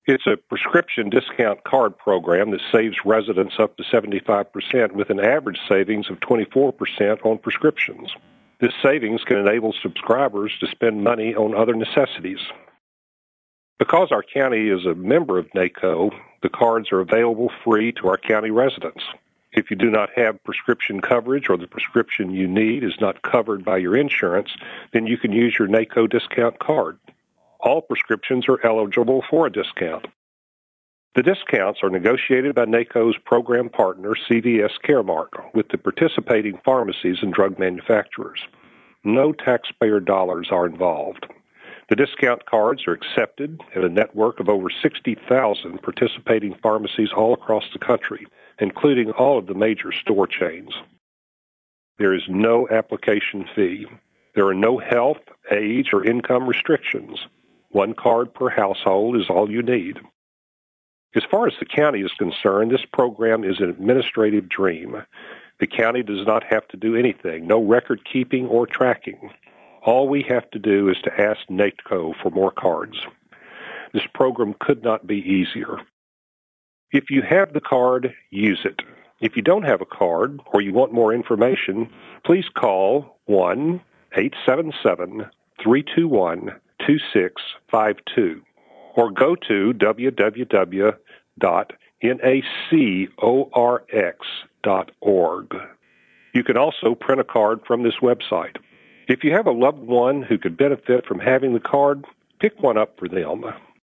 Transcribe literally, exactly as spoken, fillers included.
It's a prescription discount card program that saves residents up to seventy-five percent with an average savings of twenty-four percent on prescriptions. This savings can enable subscribers to spend money on other necessities. Because our county is a member of NACO, the cards are available free to our county residents. If you do not have prescription coverage or the prescription you need is not covered by your insurance, then you can use your NACO discount card. All prescriptions are eligible for a discount. The discounts are negotiated by NACO's program partner, C V S Caremark, with the participating pharmacies and drug manufacturers. No taxpayer dollars are involved. The discount cards are accepted in a network of over sixty thousand participating pharmacies all across the country, including all of the major store chains. There is no application fee. There are no health, age, or income restrictions. One card per household is all you need. As far as the county is concerned, this program is an administrative dream. The county does not have to do anything, no record keeping or tracking. All we have to do is to ask NACO for more cards. This program could not be easier. If you have the card, use it. If you don't have a card or you want more information, please call one eight seven seven, three two one, two six five two or go to w w w dot nacorx dot org. You can also print a card from this website. If you have a loved one who could benefit from having the card, pick one up for them.